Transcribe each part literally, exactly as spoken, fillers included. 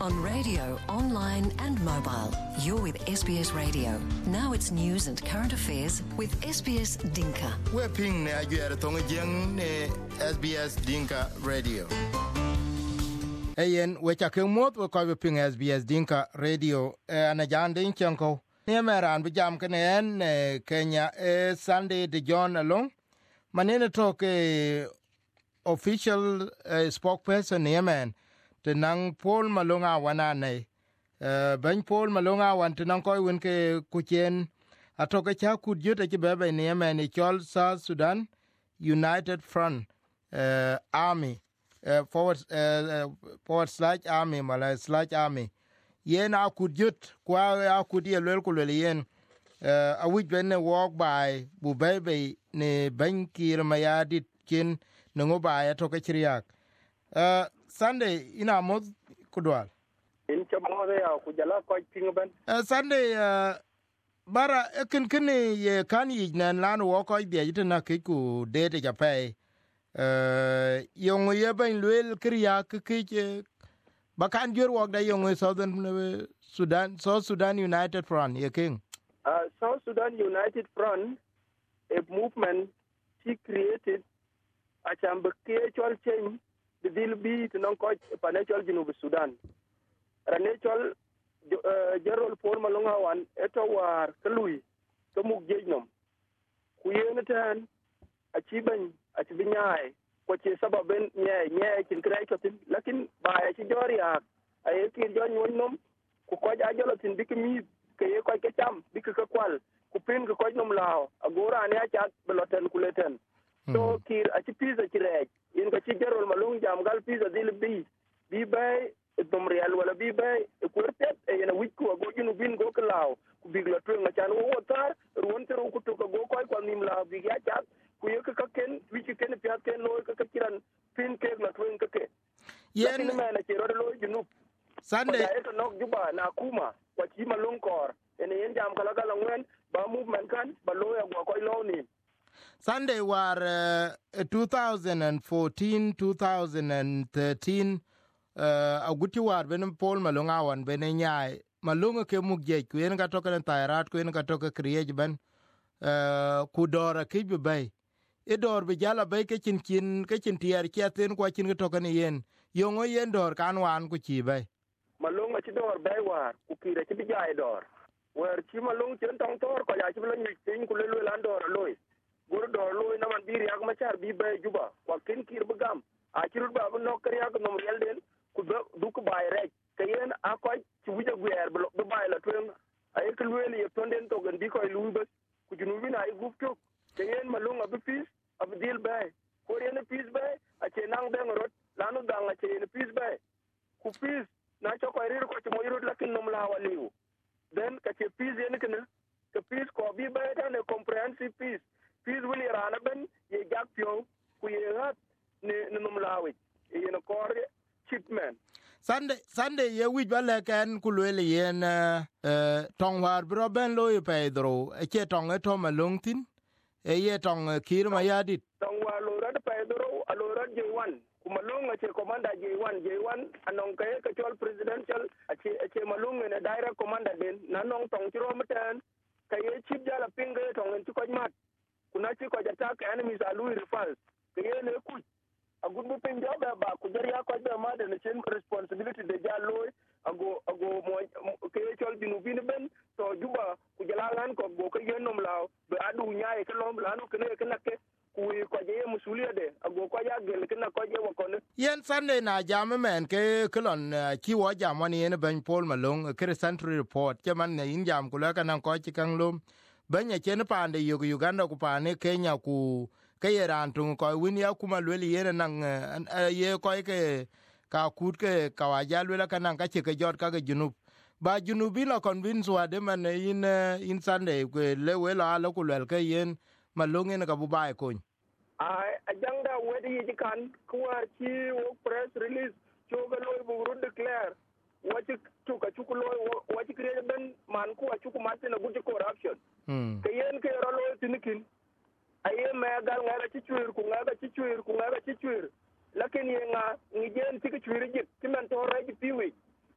On radio, online and mobile. You're with S B S Radio. Now it's news and current affairs with S B S Dinka. We're ping na ajuera tonga jeng ne S B S Dinka Radio. Ayen we chake mot we ko ping S B S Dinka Radio ana jande inchanko. Ne meran bijam kene en Kenya e Sunday de John along. Manene talk official uh, spokesperson Yemen te nang Paul Malonga wana nei uh, ben Paul Malonga wan te nang koy wen ke kuchen atoke cha kudjut e bebe ni Yemen e chol South Sudan United Front uh, Army uh, forward uh, forward slash army mala slash army yen a kudjut kwa a kudie lel kulel yen uh, a wich ben walk by bu bebe ne ben kir mayadit kin nungo ba ya toke chiriak uh, Sunday ina mod kudwal in chamode ya kujala ko pingaben uh, Sunday uh, bara ekin kini ye kan yi nan lan wo ko de yita na ke ku de de japai uh, yong ye ben lwel kriak ke ba kan jor wok da yong Southern Sudan South Sudan United Front ye king uh, South Sudan United Front a movement she created a chamber cultural change the deal be to non coach financial Junub Sudan. Ranachal Gerald Paul Malonga one eto war kalui to mug jejnom. Kuyenatan achiban achibinyai kwache sababen nye nye kin kraikotin lakin ba achijoriya ayeki jon wonnom ku koja ajolotin bikimi kay ko kecham bikakwal ku pin ko nom lao agora ne acha beloten kuleten. So kir achi pizza chirek in ka chi Gerald Malong jam gal pizza dil bi bi bay dom real wala bi bay kurtet e na wikku go jinu bin go klaw ku bigla to nga chan wo tar ruon te ku to go koy ko nim la bi ya chat ku yek ka ken wiki ken piat ken lo ka kiran pin ke na to ka ke yen me na chi ro lo jinu Sunday e to nok juba na kuma kwa chi Malong kor ene yen jam kala kala ngwen ba movement kan ba lo ya go koy lo ni Sunday war uh, twenty fourteen twenty thirteen uh, aguti war ben Paul Malonga wan ben nyai Malonga ke mugje kuen ka toka tayrat kuen ka toka kriej ben uh, ku dora ke be bay e dor be jala bay ke chin chin ke chin tier ke ten kwa chin toka ni yen yongo yen dor kan wan ku chi bay Malonga chi dor bay war ku kire chi bijay dor wer chi Malong chen tong tor ko ya chi lo nyi tin ku le le lan dor loy gordo lo ina man biri ak machar bi bay juba kwa kin kir bugam a kirut ba no kariya ko nom real den ku du ko bay rek kayen a ko ci wuja guer bu bay la tuen ay ko lueli e tonden to gan bi ko lu ba ku junu bi na ay gufto kayen malunga bu pis ab dil bay ko rene pis bay a ce nang ben rot lanu danga ce ne pis bay ku pis na cho ko rir ko ci mo yirut lakin nom la waliu den ka ce pis yen kana ka pis ko bi bay ta ne comprehensive peace peace wili rana ben ye jak pyo ku ye hat ne numlawi ye no kor chipman Sunday Sunday ye wi bale kan ku le yen eh tong war bro ben lo ye pedro e che tong e to malungtin e ye tong kir ma yadit tong wa lo rad pedro alo rad je one ku malunga che commander je one je one anong kay ka chol presidential che che malunga ne direct commander den nanong tong chiro meten kay chip jala pinge tong en ko mat kuna ci ko jata ka enemies are Louis Rufal ke yene ku agun bu pen jobe ba ku jariya ko be ma de chen responsibility de jallo ago ago mo ke chol binu bin ben to juba ku jalangan ko go ko yenom law be adu nyaay ke lom lanu ke ne ke nakke ku ko je musuliya de ago ko ya gel ke na ko je wo ko ne yen Sunday na jam men ke kelon ki wo jam woni ne ben Paul Malong ke century report ke man ne in jam kula kan ko ci kan lom banya chen pande yugo Uganda ku pane Kenya ku kayeran tung ko win ya kuma lweli yene nang ye ko ke ka kut ke kawaja lwela kanang ka che ke jot ka ke junub ba junubi la convince wa de man in in Sunday ku le wela la ku lel ke yen Malonga ne ka bu bai ko ai ajanga wedi ji kan ku war ci wo press release choga loy bu ru declare wati tuka chukulo wati create ben man ku chuku martin good corruption mm kayen ke rolo tinikin aye me gal ngara ci chuir ku ngara ci chuir ku ngara ci chuir lakin ye nga ngi jen tiki chuir ji kimen to reji piwi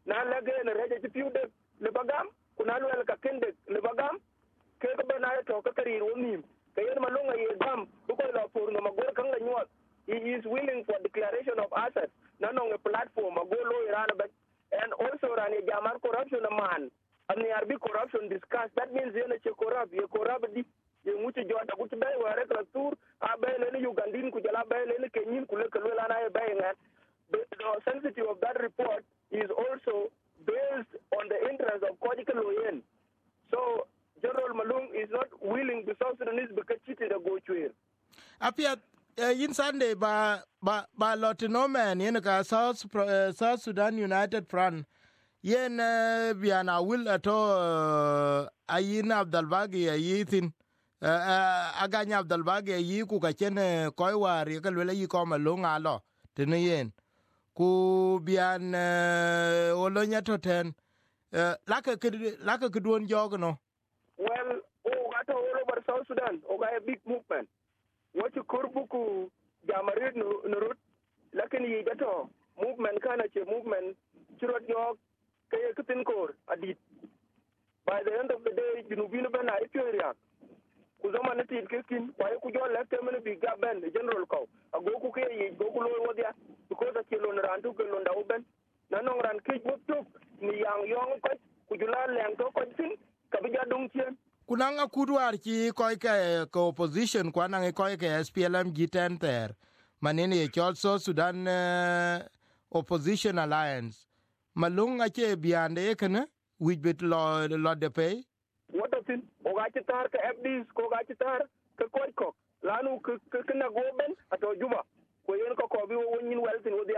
na lege ne reje ti piude le bagam kuna lwel ka kende le bagam ke ko bena to ka kari woni ke yen malunga ye dam ko la for no magor kan la nyot he is willing for declaration of assets na no a platform magolo iran but and also ran a jamar corruption man and the arbi corruption discuss that means yen che corrupt ye corrupt di ye muti jota ku be wa re tour a be le ni ugandin ku jala be le ni kenyin ku le ke la na be ngat the sensitivity of that report is also based on the interest of Kojika Loyen. So General Malung is not willing to South Sudanese because cheated a go to Apia in Sunday ba ba ba Lotino man yen ka South South Sudan United Front yen biana will ato ayin Abdalbagi ayitin aganya Abdalbagi ayi ku ka chen koy war ye ka le yi ko Malung alo tene yen ku bian olonya to ten laka laka kudwon jogno. Well, oh, got all over South Sudan. Oh, got a big movement. What you kurbuku jamarid nurut, lakini ye gato movement kana che movement chirot jog kaya kutin kor adit. By the end of the day, you know, bina bana ipioria. Kuzoma nati ilkikin, why kujo left them in big gaben general cow. A go kuke ye go kulo wadia because a kilon rantu kilon dauben. Nanong ran kich wuptuk ni yang yong kot kujula leng to kotin kabija dungchen. Kunanga kudwar ki koy ke ko opposition kwana koy ke S P L M G ten ter. Manini also Sudan uh, Opposition Alliance. Malung ache biande ekene which bit lo lo de pay. What of it? Ogachitar ka F Ds ko gachitar ka koy ko. Lanu k kana goben ato juba. Ko yen ko ko bi wonin wealth in odia.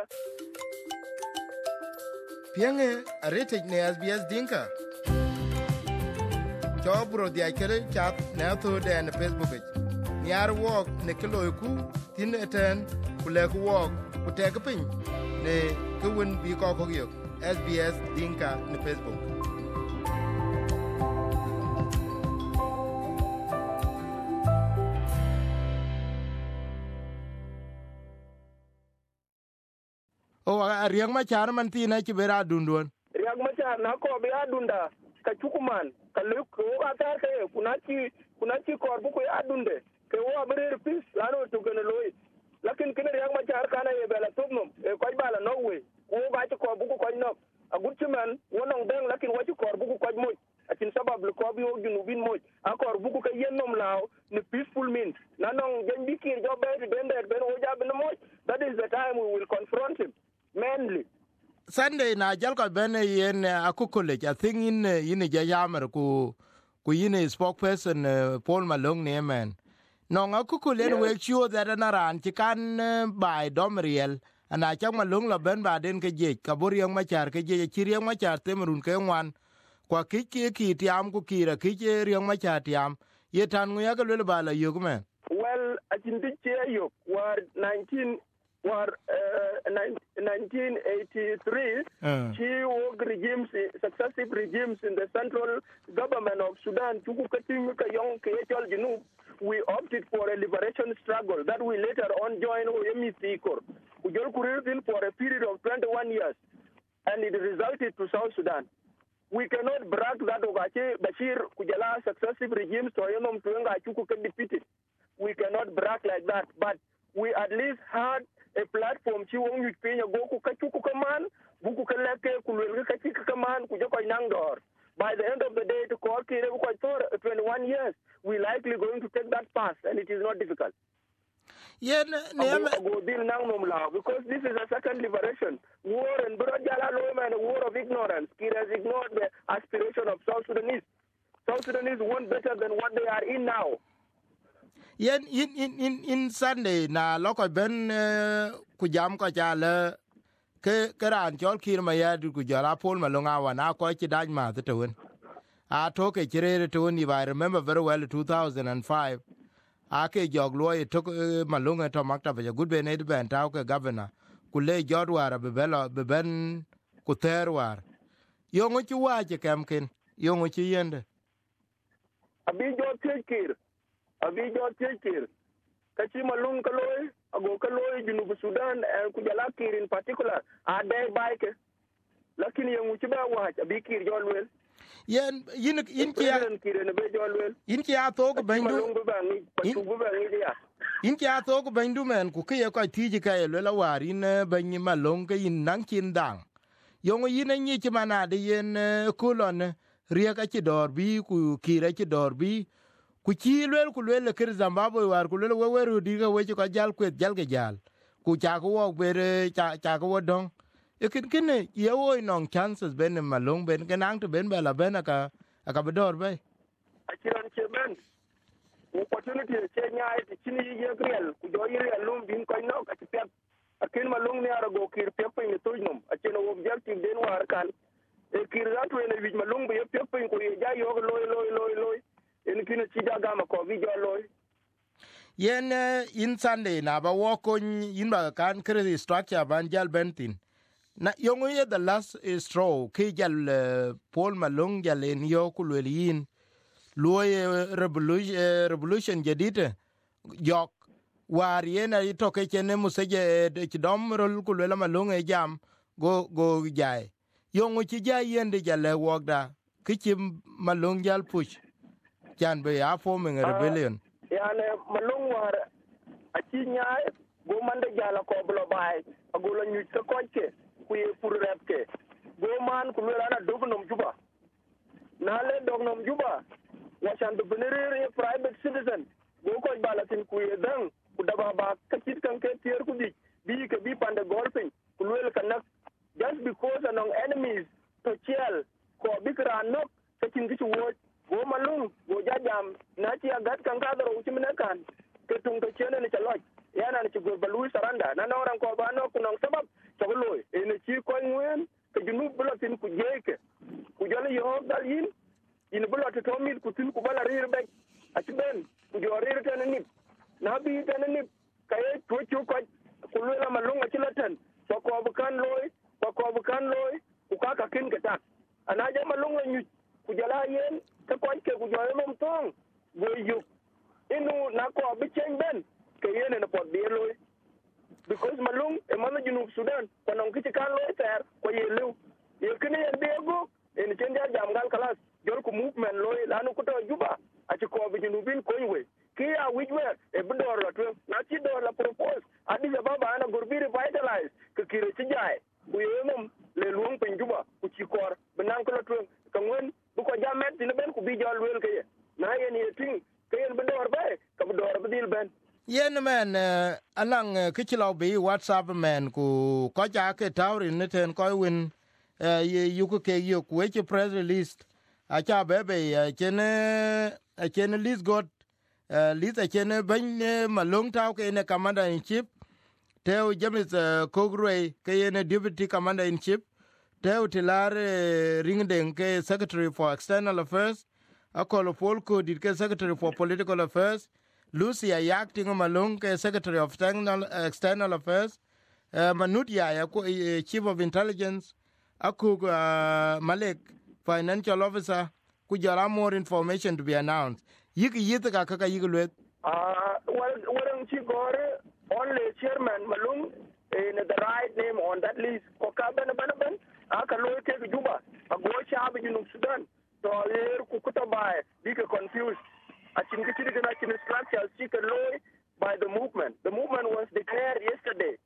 Pienge arete ne S B S Dinka. Chobro dia kere chat na to de na Facebook. Niar walk ne kilo ku tin eten kule ku walk ku te ka pin ne ku won bi ko ko yo S B S Dinka ne Facebook. O a riang ma char man ti na ci bera dundon. Riang ma char na ko be adunda ka chukuman ka luk ko atar ka kunachi kunachi ko bu ko adunde ke wo abere pis lano to gene loy lakin kene riang ma char kana ye bela tubnum e ko bala no we ko ba ci ko bu ko no agutman wonong deng lakin wo ci ko bu ko moy atin sabab lu ko bi wo junu bin moy akor bu ko yennom law ni peaceful means nanong jambi kir jo be ben ben wo jabe no moy that is the time we will confront him mainly. Sunday na jalka bene yen akukule I think in in jayamer ku ku yin spokesperson uh, Paul Malong ne man no akukule yes. We sure that anaran ti kan uh, by domriel ana chang Malong la ben ba den ke je ka boriang machar ke je chiriang machar temrun ke wan kwa kiki ki tiam ku kira kike riang machar tiam ye tan nguya ke le bala yugme. Well ajindi che yo war nineteen war uh, nineteen eighty-three, uh. She worked regimes, successive regimes in the central government of Sudan. We opted for a liberation struggle that we later on joined O M C for a period of twenty-one years, and it resulted to South Sudan. We cannot brag that Ogache Bashir Kujala successive regimes to Ayonum Tuenga Chuku defeated. We cannot brag like that, but we at least had a platform chi wong yu penya goku kachuku kaman buku kaleke kulwelge kachika kaman kujoko inangdor. By the end of the day, to court for twenty-one years, we likely going to take that path, and it is not difficult. Yeah, because this is a second liberation. War and and a war of ignorance. He has ignored the aspiration of South Sudanese. South Sudanese want better than what they are in now. Yen in in in in Sunday na loko ben kujam ko jala ke keran chol kir ma ya du kujala Paul Malonga wana ko chi daj ma to won a to ke chire to ni I remember very well two thousand five a ke jog loy to Malonga to makta be good be ne ben ta ke governor kule jodwar be belo be ben ku terwar yo ngo chi wa je kamken yo ngo chi yende abi jo tekir abi jo tekir kachi Malung kaloy ago kaloy Junub Sudan and kujala kir in particular a day bike lakini yang uchi ba wa abi kir jolwel yen yin yin ki kir ne be jolwel yin ki ato ko bandu malung ba ngi patu ba ngi ya yin ki ato ko bandu men ku ke ko tiji ka le la wari ne banyi malong ke yin nang kin dang yong yin ni ti mana de yen kulon ria ka ti dor bi ku kira ti dor bi ku chi lwel ku lwel ke Zimbabwe war ku lwel we weru di ga we ko jal kwet jal ge jal ku cha ko wo bere cha cha ko dong ikin kine ye wo nong chances ben malong ben kenang to ben bela ben aka aka bedor be akiran che ben opportunity che nyaay ti chini ye grel ku jo yiri alum bin ko no ka ti pep akin malong ne ara go kir pep ni toynum akin objective den war kan e kir rat we ne wi malong be pep ko ye ja yo loy loy loy loy en kin ti da gama ko vi jo loy yen in Sunday na ba wo ko yin ba kan credit structure ban jal bentin na yongo ye the last straw ke jal uh, Paul Malong jal en yo kulwelin loye revolution revolution jadite yok war yena ito ke chene museje de kidom rol kulwela Malong e jam go go jai yongo chi jai yende jal wogda kichi Malong jal push jan be ya forming a rebellion yani Malong war achi nyaay go mande jala ko blo bay agulo nyu ko koke kuye pour repke go man ku lera na dognom juba na le dognom juba wasan de benere private citizen go ko balatin kuye dan ku daba ba kacit kan ke tier ku di bi ke bi pande golfing ku lel kanak just because anong enemies to chiel ko bikra no kacin kichu wo go malung go jajam na ti agat kan ka daro uchimne kan ke tung to chene ni chaloj yana ni go balu saranda na noran ko ba no kunong sabab chagloy ene chi ko ngwen ke junu blotin ku jeke ku jale yo dal yin in blot to mi ku tin ku bala rir be atben ku jorir tan ni na bi tan ni kay to chu ko ku lela malunga chilatan so ko bukan loy ko ko bukan loy ku ka ka kin ke ta ana ja malunga nyu ku jala yen ta ko ke ku joye mom tong go yu inu na ko bi chen ben ke yen na pot bi loy because Malung e mana junub Sudan konon kici kan lo ter ko yelu ye kini en bego en chenja jamgal kalas jor ko movement lo lanu ko to juba ati ko bi junubin ko ywe ki a wijwe e bidor la twen na ci do la propose adi ja baba ana gurbi revitalize ke kire ci jaay ku yemum le luong pen juba ku ci kor benan ko la twen ko ngon bu ko jamet dina ben ku bi jol wel ke na yen ye ting ke yen bidor bay ka bidor bidil ben yen men uh, alang uh, kichilo bi WhatsApp men ku ko ja ke tawri neten ko win uh, yu ku ke yu ku che press release a cha bebe uh, chene a chene list got uh, list a chene ban uh, Malong taw ke ne commander in chief teo James uh, Kogre ke ne deputy commander in chief teo tilare uh, ringden ke secretary for external affairs akolo polko dit ke secretary for political affairs Lucy Ayacting Malong, Secretary of External, External Affairs, uh, Manut Yaya, uh, Chief of Intelligence, Akuk uh, Malek, Financial Officer, could you allow more information to be announced? Yiki Yitaka Kaka Yigulwet? Uh, well, when she got only Chairman Malung in the right name on that list, Kokaban Banaban, Akaloke Juba, a go shab in Sudan, so here Kukutabai, big confused. Structure by the movement. The movement was declared yesterday.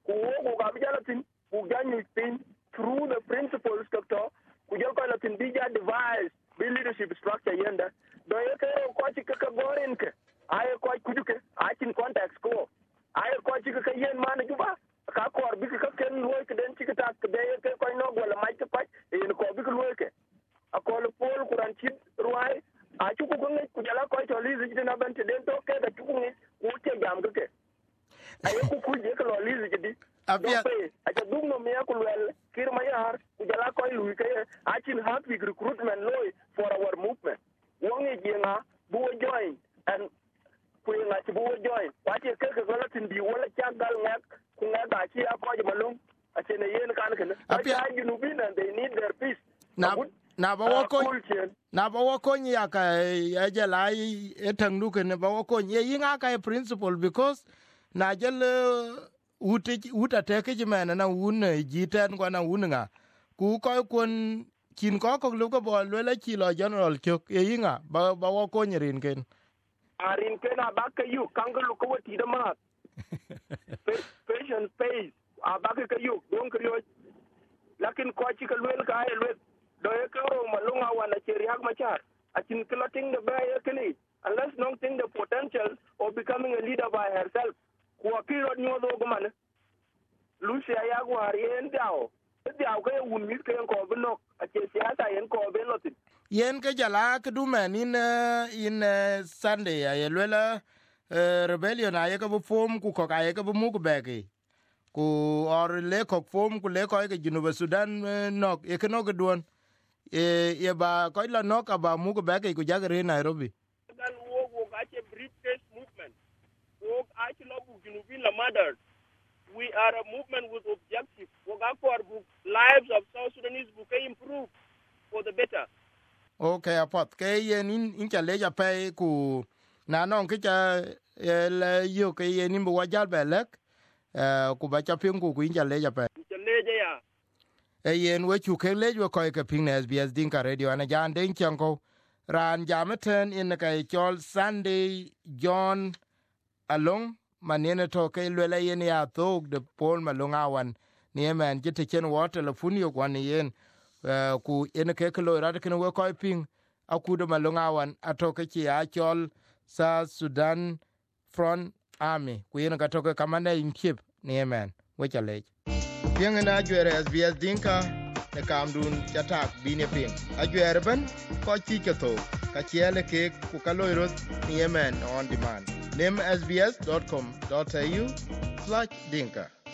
Through the principles doctor, devised the leadership structure yenda. Do you care what you can go in? I quite could I can contact school. I quite you can yen manajuba. Kakor because can work then chikatak they can no well might fight in a cobical worker. A call a poll could unchip ruai. I took a kujala quite a lizard in a bent then talk that you would take jam. I could take a lizard. I just do no miracle well, kill my heart, kujala coil, I can have big recruitment law for our movement. One is Yena, Bua join, and Queen like Bua join. What you take a relative be one changal neck, Kunga, Chia, Malum, I say a yen can. I you know, and they need their peace. Now, na ba wako na ba wako ya ka ajala etang duke ne ba wako ye yinga ka principle because na jel uti uta take jimana na un jiten kwa na unga ku ko kun kin ko ko lu ko bo le la chi lo general chok e yinga ba ba wo ko nyirin ken arin ken abaka yu kangalu ko ti da ma patient pays abaka ka yu don kriyo lakin ko chi ka lwel ka ai lwel do e ko malunga wana cheri hak machar akin clotting the bay kini unless not think the potential of becoming a leader by herself ku akiro nyodo gumane lucia yagwa rien dao dao ko un mit ken ko bno ache siasa yen ko benotin yen ke jala ke du men in in Sunday ya lwela rebellion aye ka bu form ku ko aye ka bu mu ku bege ku or le ko form ku le ko ke Junu Sudan nok e ke no ke don e ye ba ko la nok ba mu ku bege ku jagre Nairobi dan wo wo ka che briefcase movement wo a che lo bu Junu la mother. We are a movement with objective. We got for lives of South Sudanese who can improve for the better. Okay, apart ke yen in in chale ja pe ku na non ke cha le yo ke yen in bo jal belek eh ku ba cha pin ku ku in chale ja pe. Chale ja. E yen we chu ke le yo ko ke pin S B S Dinka Radio ana jan den chanko ran jameten in ka chol Sunday John Along manene to ke lele yen ya thog de Paul Malonga wan ni men jete chen wa telefoni yo kwan yen uh, ku en ke klo rat ken we ko ping aku de Malonga wan atoke chi a chol sa Sudan Front Army ku yen ka toke kamane in chip ni men we chale yen na jere S B S Dinka ne kamdun chatak bine ping a jere ben ko chi ke to ka chiele ke ku kaloiro ni men on demand name s b s dot com dot a u slash dinka